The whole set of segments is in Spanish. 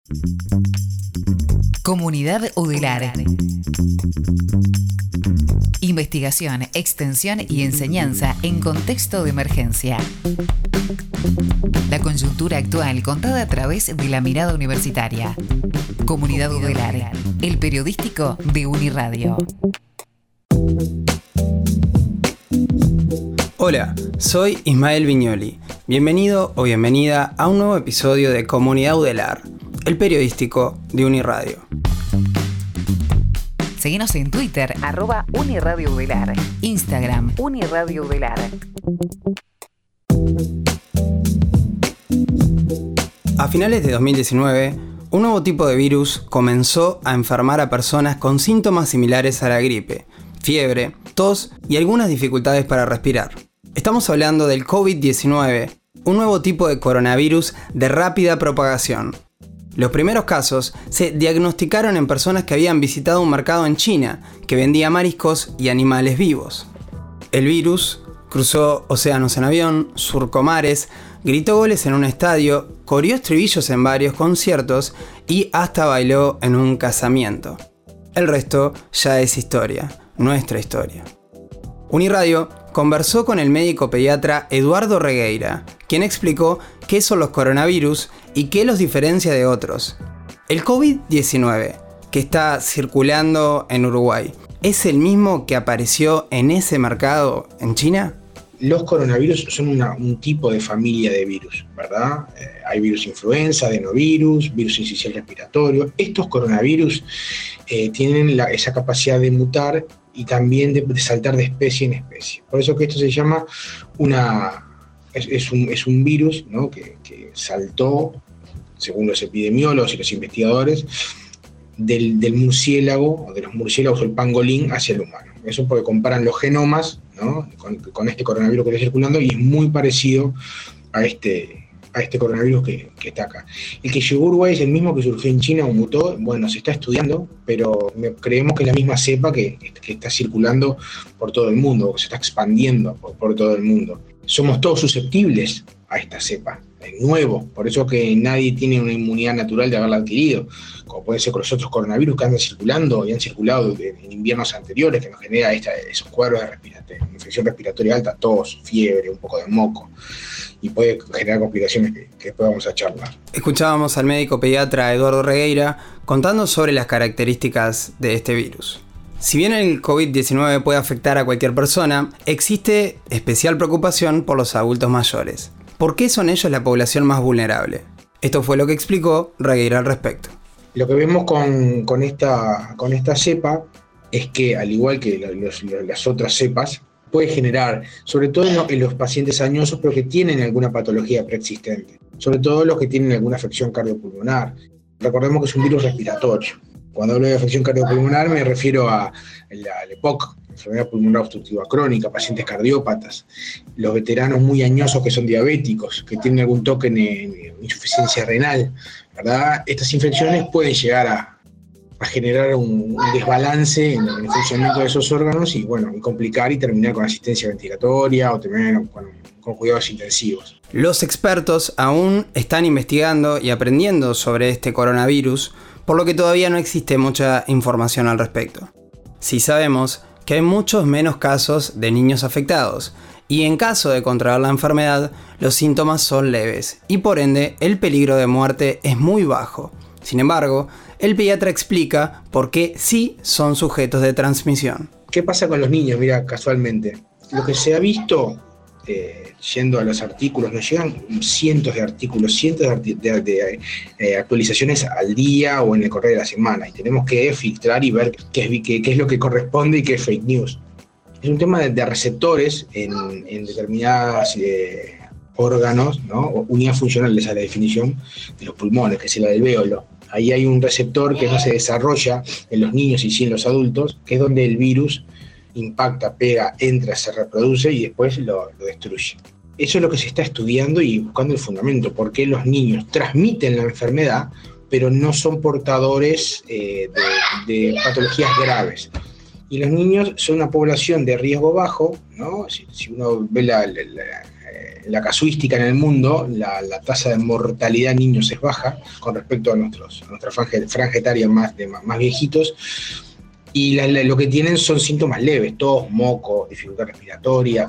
Comunidad UDELAR. Investigación, extensión y enseñanza en contexto de emergencia. La coyuntura actual contada a través de la mirada universitaria. Comunidad UDELAR, el periodístico de Uniradio. Hola, soy Ismael Viñoli. Bienvenido o bienvenida a un nuevo episodio de Comunidad UDELAR, el periodístico de Uniradio. Seguinos en Twitter, @UniradioUDELAR, Instagram, UniradioUDELAR. A finales de 2019, un nuevo tipo de virus comenzó a enfermar a personas con síntomas similares a la gripe, fiebre, tos y algunas dificultades para respirar. Estamos hablando del COVID-19, un nuevo tipo de coronavirus de rápida propagación. Los primeros casos se diagnosticaron en personas que habían visitado un mercado en China que vendía mariscos y animales vivos. El virus cruzó océanos en avión, surcó mares, gritó goles en un estadio, coreó estribillos en varios conciertos y hasta bailó en un casamiento. El resto ya es historia, nuestra historia. Uniradio conversó con el médico pediatra Eduardo Regueira, quien explicó qué son los coronavirus y qué los diferencia de otros. El COVID-19, que está circulando en Uruguay, ¿es el mismo que apareció en ese mercado en China? Los coronavirus son un tipo de familia de virus, ¿verdad? Hay virus influenza, adenovirus, virus incisional respiratorio. Estos coronavirus tienen esa capacidad de mutar y también de saltar de especie en especie. Por eso que esto se llama es un virus, ¿no? que saltó, según los epidemiólogos y los investigadores, del murciélago, o de los murciélagos o el pangolín hacia el humano. Eso porque comparan los genomas, ¿no? con este coronavirus que está circulando y es muy parecido a este coronavirus que está acá. El que llegó a Uruguay es el mismo que surgió en China o mutó. Bueno, se está estudiando, pero creemos que es la misma cepa que está circulando por todo el mundo, que se está expandiendo por todo el mundo. Somos todos susceptibles a esta cepa, es nuevo, por eso que nadie tiene una inmunidad natural de haberla adquirido, como puede ser con los otros coronavirus que andan circulando y han circulado en inviernos anteriores, que nos genera esos cuadros de infección respiratoria alta, tos, fiebre, un poco de moco, y puede generar complicaciones que después vamos a charlar. Escuchábamos al médico pediatra Eduardo Regueira contando sobre las características de este virus. Si bien el COVID-19 puede afectar a cualquier persona, existe especial preocupación por los adultos mayores. ¿Por qué son ellos la población más vulnerable? Esto fue lo que explicó Regueira al respecto. Lo que vemos con esta cepa es que, al igual que las otras cepas, puede generar, sobre todo en los pacientes añosos, pero que tienen alguna patología preexistente, sobre todo los que tienen alguna afección cardiopulmonar. Recordemos que es un virus respiratorio. Cuando hablo de afección cardiopulmonar me refiero a la EPOC, enfermedad pulmonar obstructiva crónica, pacientes cardiópatas, los veteranos muy añosos que son diabéticos, que tienen algún toque en insuficiencia renal, ¿verdad? Estas infecciones pueden llegar a generar un desbalance en el funcionamiento de esos órganos y complicar y terminar con asistencia ventilatoria o terminar con cuidados intensivos. Los expertos aún están investigando y aprendiendo sobre este coronavirus, por lo que todavía no existe mucha información al respecto. Sí sabemos que hay muchos menos casos de niños afectados, y en caso de contraer la enfermedad, los síntomas son leves, y por ende el peligro de muerte es muy bajo. Sin embargo, el pediatra explica por qué sí son sujetos de transmisión. ¿Qué pasa con los niños? Mira, casualmente, lo que se ha visto, yendo a los artículos, nos llegan cientos de artículos, cientos de actualizaciones al día o en el correo de la semana, y tenemos que filtrar y ver qué es lo que corresponde y qué es fake news. Es un tema de receptores en determinadas órganos, ¿no? Unidad funcional, esa es la definición de los pulmones, que es la del véolo. Ahí hay un receptor que no se desarrolla en los niños y sí en los adultos, que es donde el virus impacta, pega, entra, se reproduce y después lo destruye. Eso es lo que se está estudiando y buscando el fundamento, por qué los niños transmiten la enfermedad, pero no son portadores de patologías graves. Y los niños son una población de riesgo bajo, ¿no? Si uno ve la casuística en el mundo, la tasa de mortalidad en niños es baja con respecto a nuestra franja etaria más viejitos, y lo que tienen son síntomas leves, tos, moco, dificultad respiratoria,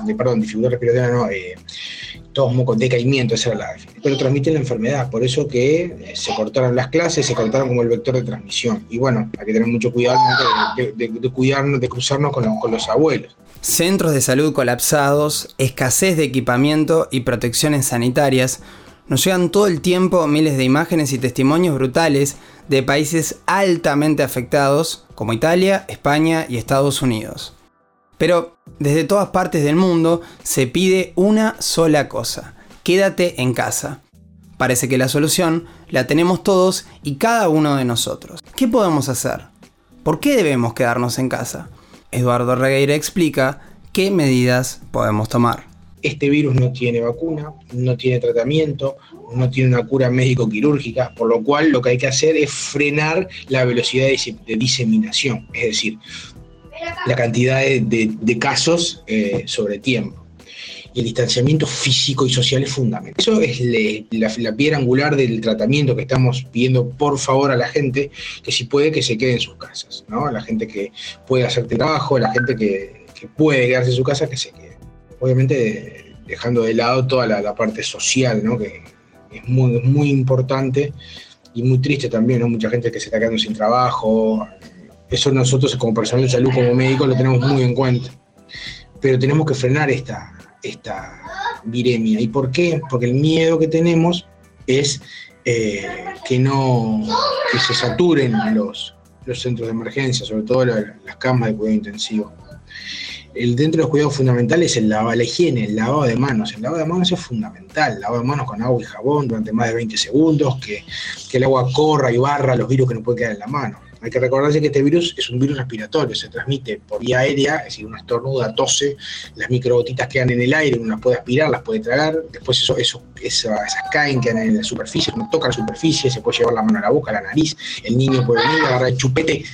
tos, moco, decaimiento, esa era la definición. Pero transmiten la enfermedad, por eso que se cortaron las clases, se cortaron como el vector de transmisión. Y bueno, hay que tener mucho cuidado de cuidarnos, de cruzarnos con los abuelos. Centros de salud colapsados, escasez de equipamiento y protecciones sanitarias. Nos llegan todo el tiempo miles de imágenes y testimonios brutales de países altamente afectados, como Italia, España y Estados Unidos. Pero desde todas partes del mundo se pide una sola cosa: quédate en casa. Parece que la solución la tenemos todos y cada uno de nosotros. ¿Qué podemos hacer? ¿Por qué debemos quedarnos en casa? Eduardo Regueira explica qué medidas podemos tomar. Este virus no tiene vacuna, no tiene tratamiento, no tiene una cura médico-quirúrgica, por lo cual lo que hay que hacer es frenar la velocidad de diseminación, es decir, la cantidad de casos sobre tiempo. Y el distanciamiento físico y social es fundamental. Eso es la piedra angular del tratamiento que estamos pidiendo, por favor, a la gente, que si puede, que se quede en sus casas, ¿no? A la gente que puede hacer trabajo, a la gente que puede quedarse en su casa, que se quede. Obviamente dejando de lado toda la parte social, ¿no? Que es muy importante y muy triste también, ¿no? Mucha gente que se está quedando sin trabajo. Eso nosotros como personal de salud, como médicos, lo tenemos muy en cuenta. Pero tenemos que frenar esta viremia. ¿Y por qué? Porque el miedo que tenemos es que se saturen los centros de emergencia, sobre todo las camas de cuidado intensivo. Dentro de los cuidados fundamentales es la higiene, el lavado de manos. El lavado de manos es fundamental. El lavado de manos con agua y jabón durante más de 20 segundos, que el agua corra y barra los virus que nos pueden quedar en la mano. Hay que recordarse que este virus es un virus respiratorio, se transmite por vía aérea, es decir, uno estornuda, tose, las microgotitas quedan en el aire, uno las puede aspirar, las puede tragar, después esas caen, quedan en la superficie, uno toca la superficie, se puede llevar la mano a la boca, a la nariz, el niño puede venir, agarrar el chupete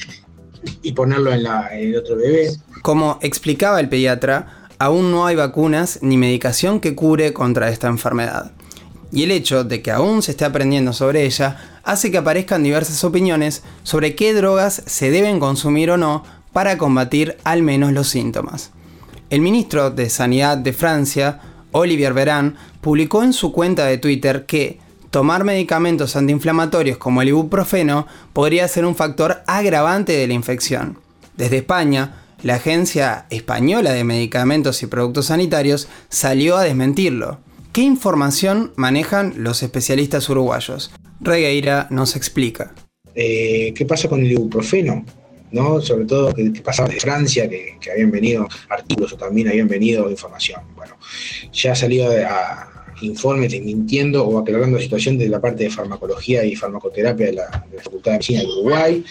y ponerlo en el otro bebé. Como explicaba el pediatra, aún no hay vacunas ni medicación que cure contra esta enfermedad. Y el hecho de que aún se esté aprendiendo sobre ella hace que aparezcan diversas opiniones sobre qué drogas se deben consumir o no para combatir al menos los síntomas. El ministro de Sanidad de Francia, Olivier Véran, publicó en su cuenta de Twitter que tomar medicamentos antiinflamatorios como el ibuprofeno podría ser un factor agravante de la infección. Desde España, la Agencia Española de Medicamentos y Productos Sanitarios salió a desmentirlo. ¿Qué información manejan los especialistas uruguayos? Regueira nos explica. ¿Qué pasa con el ibuprofeno? ¿No? Sobre todo, ¿qué pasaba de Francia? Que habían venido artículos o también habían venido información. Bueno, ya ha salido informes desmintiendo o aclarando la situación de la parte de farmacología y farmacoterapia de la Facultad de Medicina de Uruguay.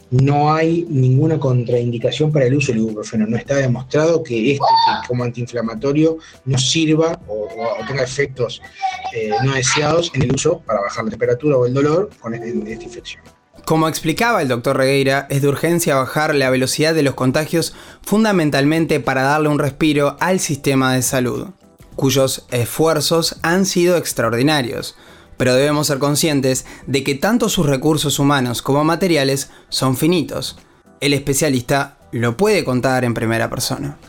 No hay ninguna contraindicación para el uso del ibuprofeno. No está demostrado que como antiinflamatorio no sirva o tenga efectos no deseados en el uso para bajar la temperatura o el dolor con esta infección. Como explicaba el doctor Regueira, es de urgencia bajar la velocidad de los contagios fundamentalmente para darle un respiro al sistema de salud, cuyos esfuerzos han sido extraordinarios. Pero debemos ser conscientes de que tanto sus recursos humanos como materiales son finitos. El especialista lo puede contar en primera persona.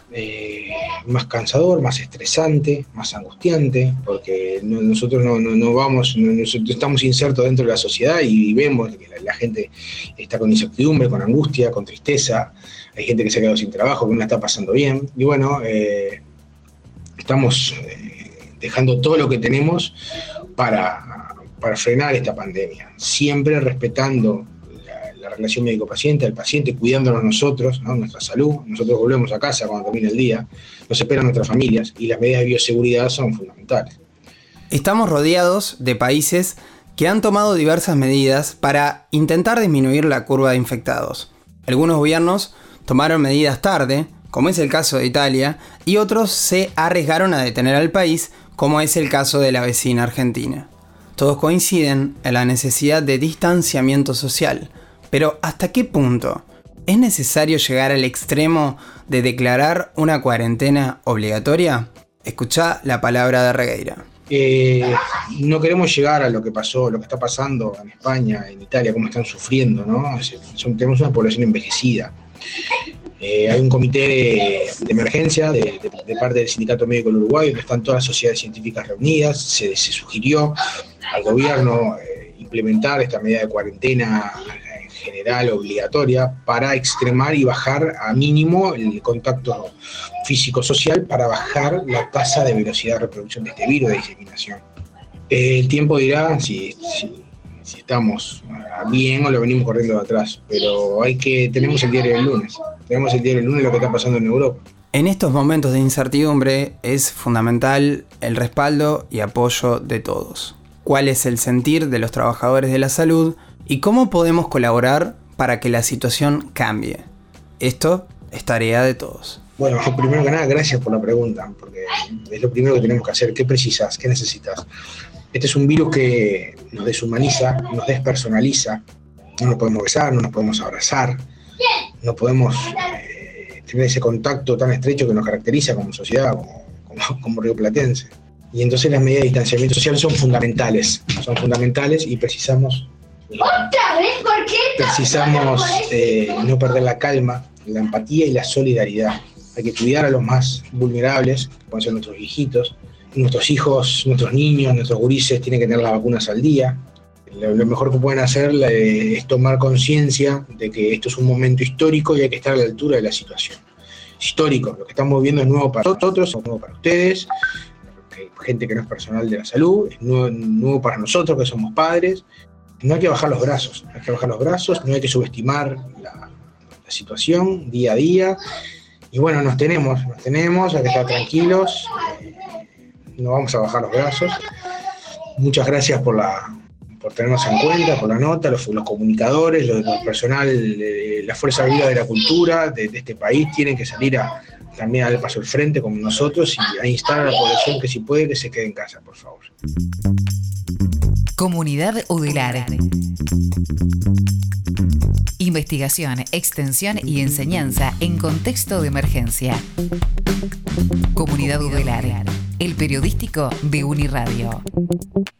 Más cansador, más estresante, más angustiante, porque nosotros nosotros estamos insertos dentro de la sociedad y vemos que la gente está con incertidumbre, con angustia, con tristeza. Hay gente que se ha quedado sin trabajo, que no la está pasando bien. Y bueno, estamos dejando todo lo que tenemos para frenar esta pandemia, siempre respetando la relación médico-paciente, al paciente, cuidándonos nosotros, ¿no? Nuestra salud. Nosotros volvemos a casa cuando termine el día, nos esperan nuestras familias y las medidas de bioseguridad son fundamentales. Estamos rodeados de países que han tomado diversas medidas para intentar disminuir la curva de infectados. Algunos gobiernos tomaron medidas tarde, como es el caso de Italia, y otros se arriesgaron a detener al país, como es el caso de la vecina Argentina. Todos coinciden en la necesidad de distanciamiento social, pero ¿hasta qué punto? ¿Es necesario llegar al extremo de declarar una cuarentena obligatoria? Escuchá la palabra de Regueira. No queremos llegar a lo que pasó, lo que está pasando en España, en Italia, cómo están sufriendo, ¿no? Tenemos una población envejecida. Hay un comité de emergencia de parte del Sindicato Médico del Uruguay, donde están todas las sociedades científicas reunidas. Se sugirió al gobierno implementar esta medida de cuarentena general obligatoria para extremar y bajar a mínimo el contacto físico-social, para bajar la tasa de velocidad de reproducción de este virus, de diseminación. El tiempo dirá si estamos bien o lo venimos corriendo de atrás, pero tenemos el diario del lunes. Tenemos el diario del lunes lo que está pasando en Europa. En estos momentos de incertidumbre es fundamental el respaldo y apoyo de todos. ¿Cuál es el sentir de los trabajadores de la salud y cómo podemos colaborar para que la situación cambie? Esto es tarea de todos. Bueno, primero que nada, gracias por la pregunta, porque es lo primero que tenemos que hacer. ¿Qué precisas? ¿Qué necesitas? Este es un virus que nos deshumaniza, nos despersonaliza. No nos podemos besar, no nos podemos abrazar, no podemos tener ese contacto tan estrecho que nos caracteriza como sociedad, como rioplatense. Y entonces las medidas de distanciamiento social son fundamentales y precisamos no perder la calma, la empatía y la solidaridad. Hay que cuidar a los más vulnerables, que pueden ser nuestros viejitos, nuestros hijos, nuestros niños, nuestros gurises tienen que tener las vacunas al día. Lo mejor que pueden hacer es tomar conciencia de que esto es un momento histórico y hay que estar a la altura de la situación. Histórico, lo que estamos viendo es nuevo para nosotros, es nuevo para ustedes, gente que no es personal de la salud, es nuevo para nosotros que somos padres. No hay que bajar los brazos, no hay que subestimar la situación día a día. Y bueno, nos tenemos, hay que estar tranquilos, no vamos a bajar los brazos. Muchas gracias por tenernos en cuenta, por la nota, los comunicadores, el personal, la fuerza viva de la cultura de este país tienen que salir también a dar paso al frente como nosotros y a instar a la población que si puede que se quede en casa, por favor. Comunidad Udelar. Investigación, extensión y enseñanza en contexto de emergencia. Comunidad Udelar, el periodístico de Uniradio.